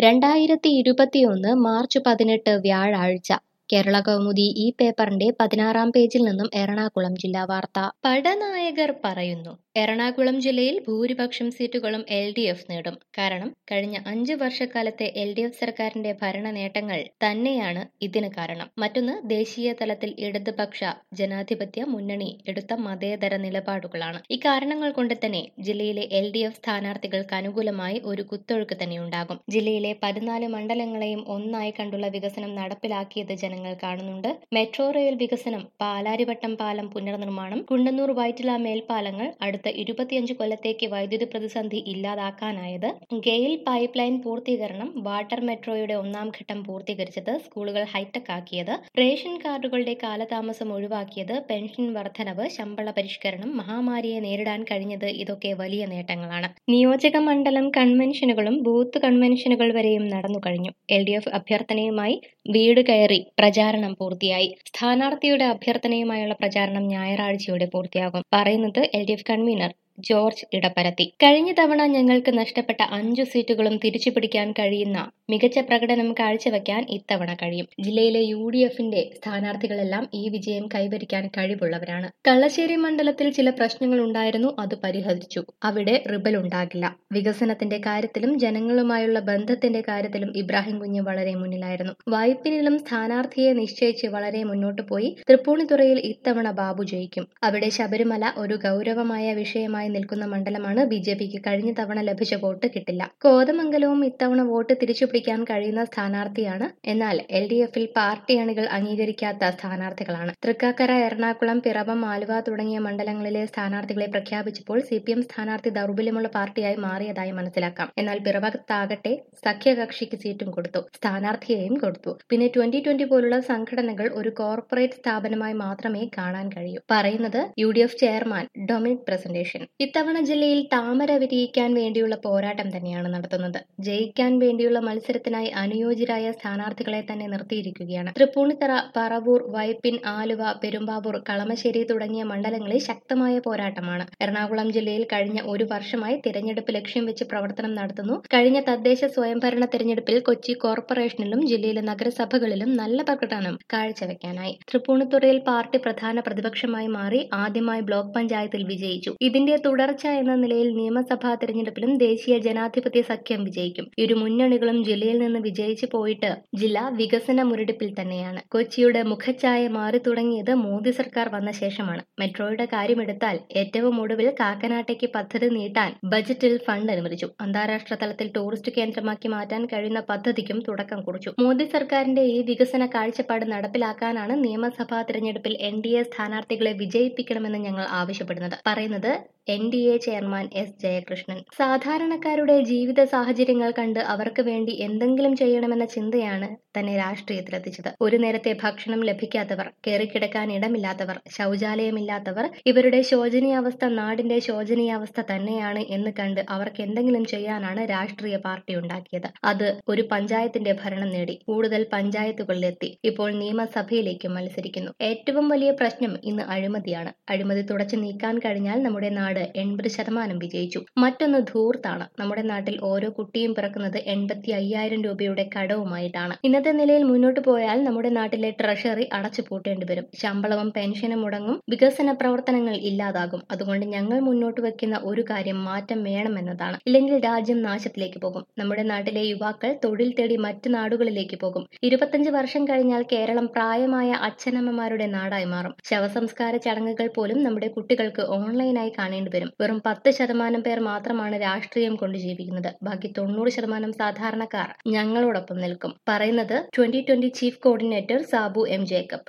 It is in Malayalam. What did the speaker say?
2021 മാർച്ച് 18 വ്യാഴാഴ്ച കേരള കൗമുദി ഈ പേപ്പറിന്റെ 16-ാം പേജിൽ നിന്നും എറണാകുളം ജില്ലാ വാർത്ത. പടനായകർ പറയുന്നു, എറണാകുളം ജില്ലയിൽ ഭൂരിപക്ഷം സീറ്റുകളും LDF നേടും. കാരണം കഴിഞ്ഞ 5 വർഷക്കാലത്തെ LDF സർക്കാരിന്റെ ഭരണ നേട്ടങ്ങൾ തന്നെയാണ് ഇതിന് കാരണം. മറ്റൊന്ന്, ദേശീയ തലത്തിൽ ഇടതുപക്ഷ ജനാധിപത്യ മുന്നണി എടുത്ത മതേതര നിലപാടുകളാണ്. ഇക്കാരണങ്ങൾ കൊണ്ട് തന്നെ ജില്ലയിലെ LDF സ്ഥാനാർത്ഥികൾക്ക് അനുകൂലമായി ഒരു കുത്തൊഴുക്ക് തന്നെയുണ്ടാകും. ജില്ലയിലെ 14 മണ്ഡലങ്ങളെയും ഒന്നായി കണ്ടുള്ള വികസനം നടപ്പിലാക്കിയത് ജനങ്ങൾ കാണുന്നുണ്ട്. മെട്രോ റെയിൽ വികസനം, പാലാരിവട്ടം പാലം പുനർനിർമ്മാണം, കുണ്ടന്നൂർ വൈറ്റില മേൽപ്പാലങ്ങൾ, അടുത്ത 25 കൊല്ലത്തേക്ക് വൈദ്യുതി പ്രതിസന്ധി ഇല്ലാതാക്കാനായത്, ഗെയിൽ പൈപ്പ് ലൈൻ പൂർത്തീകരണം, വാട്ടർ മെട്രോയുടെ 1-ാം ഘട്ടം പൂർത്തീകരിച്ചത്, സ്കൂളുകൾ ഹൈടെക് ആക്കിയത്, റേഷൻ കാർഡുകളുടെ കാലതാമസം ഒഴിവാക്കിയത്, പെൻഷൻ വർധനവ്, ശമ്പള പരിഷ്കരണം, മഹാമാരിയെ നേരിടാൻ കഴിഞ്ഞത്, ഇതൊക്കെ വലിയ നേട്ടങ്ങളാണ്. നിയോജക മണ്ഡലം കൺവെൻഷനുകളും ബൂത്ത് കൺവെൻഷനുകൾ വരെയും നടന്നു കഴിഞ്ഞു. LDF അഭ്യർത്ഥനയുമായി വീട് കയറി പ്രചാരണം പൂർത്തിയായി. സ്ഥാനാർത്ഥിയുടെ അഭ്യർത്ഥനയുമായുള്ള പ്രചാരണം ഞായറാഴ്ചയോടെ പൂർത്തിയാകും. പറയുന്നത് LDF കൺവീനർ ജോർജ് ഇടപ്പരത്തി. കഴിഞ്ഞ തവണ ഞങ്ങൾക്ക് നഷ്ടപ്പെട്ട 5 സീറ്റുകളും തിരിച്ചുപിടിക്കാൻ കഴിയുന്ന മികച്ച പ്രകടനം കാഴ്ചവെക്കാൻ ഇത്തവണ കഴിയും. ജില്ലയിലെ UDFന്റെ സ്ഥാനാർത്ഥികളെല്ലാം ഈ വിജയം കൈവരിക്കാൻ കഴിവുള്ളവരാണ്. കള്ളശ്ശേരി മണ്ഡലത്തിൽ ചില പ്രശ്നങ്ങൾ ഉണ്ടായിരുന്നു, അത് പരിഹരിച്ചു. അവിടെ റിബൽ ഉണ്ടാകില്ല. വികസനത്തിന്റെ കാര്യത്തിലും ജനങ്ങളുമായുള്ള ബന്ധത്തിന്റെ കാര്യത്തിലും ഇബ്രാഹിം കുഞ്ഞ് വളരെ മുന്നിലായിരുന്നു. വൈപ്പിനിലും സ്ഥാനാർത്ഥിയെ നിശ്ചയിച്ച് വളരെ മുന്നോട്ട് പോയി. തൃപ്പൂണിത്തുറയിൽ ഇത്തവണ ബാബു ജയിക്കും. അവിടെ ശബരിമല ഒരു ഗൗരവമായ വിഷയമായി നിൽക്കുന്ന മണ്ഡലമാണ്. BJPക്ക് കഴിഞ്ഞ തവണ ലഭിച്ച വോട്ട് കിട്ടില്ല. കോതമംഗലവും ഇത്തവണ വോട്ട് തിരിച്ചുപിടിക്കാൻ കഴിയുന്ന സ്ഥാനാർത്ഥിയാണ്. എന്നാൽ LDFൽ പാർട്ടി അണികൾ അംഗീകരിക്കാത്ത സ്ഥാനാർത്ഥികളാണ്. തൃക്കാക്കര, എറണാകുളം, പിറവം, ആലുവ തുടങ്ങിയ മണ്ഡലങ്ങളിലെ സ്ഥാനാർത്ഥികളെ പ്രഖ്യാപിച്ചപ്പോൾ CPM സ്ഥാനാർത്ഥി ദൗർബല്യമുള്ള പാർട്ടിയായി മാറിയതായി മനസ്സിലാക്കാം. എന്നാൽ പിറവത്താകട്ടെ സഖ്യകക്ഷിക്ക് സീറ്റും കൊടുത്തു, സ്ഥാനാർത്ഥിയെയും കൊടുത്തു. പിന്നെ 2020 പോലുള്ള സംഘടനകൾ ഒരു കോർപ്പറേറ്റ് സ്ഥാപനമായി മാത്രമേ കാണാൻ കഴിയൂ. പറയുന്നത് UDF ചെയർമാൻ ഡൊമിനിക് പ്രസന്റേഷൻ. ഇത്തവണ ജില്ലയിൽ താമര വിരിയിക്കാൻ വേണ്ടിയുള്ള പോരാട്ടം തന്നെയാണ് നടത്തുന്നത്. ജയിക്കാൻ വേണ്ടിയുള്ള മത്സരത്തിനായി അനുയോജ്യരായ സ്ഥാനാർത്ഥികളെ തന്നെ നിർത്തിയിരിക്കുകയാണ്. തൃപ്പൂണിത്തറ, പറവൂർ, വൈപ്പിൻ, ആലുവ, പെരുമ്പാവൂർ, കളമശ്ശേരി തുടങ്ങിയ മണ്ഡലങ്ങളിൽ ശക്തമായ പോരാട്ടമാണ്. എറണാകുളം ജില്ലയിൽ കഴിഞ്ഞ 1 വർഷമായി തിരഞ്ഞെടുപ്പ് ലക്ഷ്യം വെച്ച് പ്രവർത്തനം നടത്തുന്നു. കഴിഞ്ഞ തദ്ദേശ സ്വയംഭരണ തിരഞ്ഞെടുപ്പിൽ കൊച്ചി കോർപ്പറേഷനിലും ജില്ലയിലെ നഗരസഭകളിലും നല്ല പ്രകടനം കാഴ്ചവെക്കാനായി. തൃപ്പൂണിത്തുറയിൽ പാർട്ടി പ്രധാന പ്രതിപക്ഷമായി മാറി. ആദ്യമായി ബ്ലോക്ക് പഞ്ചായത്തിൽ വിജയിച്ചു. ഇതിന്റെ തുടർച്ച എന്ന നിലയിൽ നിയമസഭാ തിരഞ്ഞെടുപ്പിലും ദേശീയ ജനാധിപത്യ സഖ്യം വിജയിക്കും. ഇരു മുന്നണികളും ജില്ലയിൽ നിന്ന് വിജയിച്ചു പോയിട്ട് ജില്ല വികസന മുരടിപ്പിൽ തന്നെയാണ്. കൊച്ചിയുടെ മുഖച്ഛായ മാറി തുടങ്ങിയത് മോദി സർക്കാർ വന്ന ശേഷമാണ്. മെട്രോയുടെ കാര്യമെടുത്താൽ ഏറ്റവും ഒടുവിൽ കാക്കനാട്ടേക്ക് പദ്ധതി നീട്ടാൻ ബജറ്റിൽ ഫണ്ട് അനുവദിച്ചു. അന്താരാഷ്ട്ര തലത്തിൽ ടൂറിസ്റ്റ് കേന്ദ്രമാക്കി മാറ്റാൻ കഴിയുന്ന പദ്ധതിക്കും തുടക്കം കുറിച്ചു. മോദി സർക്കാരിന്റെ ഈ വികസന കാഴ്ചപ്പാട് നടപ്പിലാക്കാനാണ് നിയമസഭാ തിരഞ്ഞെടുപ്പിൽ NDA സ്ഥാനാർത്ഥികളെ വിജയിപ്പിക്കണമെന്ന് ഞങ്ങൾ ആവശ്യപ്പെടുന്നത്. പറയുന്നത് NDA ചെയർമാൻ S. ജയകൃഷ്ണൻ. സാധാരണക്കാരുടെ ജീവിത സാഹചര്യങ്ങൾ കണ്ട് അവർക്ക് വേണ്ടി എന്തെങ്കിലും ചെയ്യണമെന്ന ചിന്തയാണ് തന്നെ രാഷ്ട്രീയത്തിലെത്തിച്ചത്. ഒരു നേരത്തെ ഭക്ഷണം ലഭിക്കാത്തവർ, കയറിക്കിടക്കാൻ ഇടമില്ലാത്തവർ, ശൗചാലയമില്ലാത്തവർ, ഇവരുടെ ശോചനീയാവസ്ഥ നാടിന്റെ ശോചനീയാവസ്ഥ തന്നെയാണ് എന്ന് കണ്ട് അവർക്ക് എന്തെങ്കിലും ചെയ്യാനാണ് രാഷ്ട്രീയ പാർട്ടി ഉണ്ടാക്കിയത്. അത് ഒരു പഞ്ചായത്തിന്റെ ഭരണം നേടി. കൂടുതൽ പഞ്ചായത്തുകളിലെത്തി. ഇപ്പോൾ നിയമസഭയിലേക്കും മത്സരിക്കുന്നു. ഏറ്റവും വലിയ പ്രശ്നം ഇന്ന് അഴിമതിയാണ്. അഴിമതി തുടച്ചു നീക്കാൻ കഴിഞ്ഞാൽ നമ്മുടെ നാട് 80% വിജയിച്ചു. മറ്റൊന്ന് ധൂർത്താണ്. നമ്മുടെ നാട്ടിൽ ഓരോ കുട്ടിയും പിറക്കുന്നത് 85,000 രൂപയുടെ കടവുമായിട്ടാണ്. ഇന്നത്തെ നിലയിൽ മുന്നോട്ട് പോയാൽ നമ്മുടെ നാട്ടിലെ ട്രഷറി അടച്ചുപൂട്ടേണ്ടി വരും. ശമ്പളവും പെൻഷനും മുടങ്ങും. വികസന പ്രവർത്തനങ്ങൾ ഇല്ലാതാകും. അതുകൊണ്ട് ഞങ്ങൾ മുന്നോട്ട് വെക്കുന്ന ഒരു കാര്യം മാറ്റം വേണമെന്നതാണ്. ഇല്ലെങ്കിൽ രാജ്യം നാശത്തിലേക്ക് പോകും. നമ്മുടെ നാട്ടിലെ യുവാക്കൾ തൊഴിൽ തേടി മറ്റ് നാടുകളിലേക്ക് പോകും. 25 വർഷം കഴിഞ്ഞാൽ കേരളം പ്രായമായ അച്ഛനമ്മമാരുടെ നാടായി മാറും. ശവസംസ്കാര ചടങ്ങുകൾ പോലും നമ്മുടെ കുട്ടികൾക്ക് ഓൺലൈനായി കാണേണ്ടി വരും. വെറും 10% പേർ മാത്രമാണ് രാഷ്ട്രീയം കൊണ്ട് ജീവിക്കുന്നത്. ബാക്കി 90% സാധാരണക്കാർ ഞങ്ങളോടൊപ്പം നിൽക്കും. പറയുന്നത് 2020 chief coordinator Sabu M. Jacob.